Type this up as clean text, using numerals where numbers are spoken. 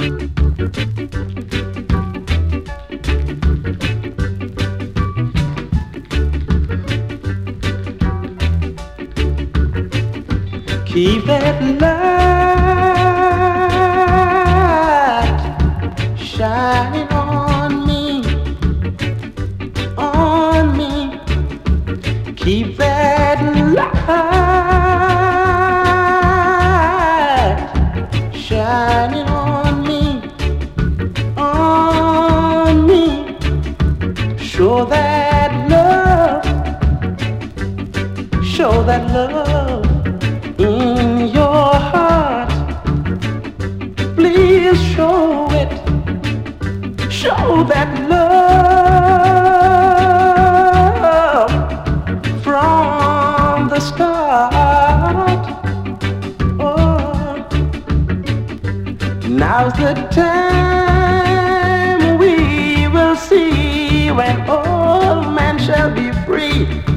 Keep that light shining on me, on me. Keep that light shining on me, on me. Show that love, show that love in your heart. Please show it, show that love from the start. Oh, now's the time we will see when all men shall be free.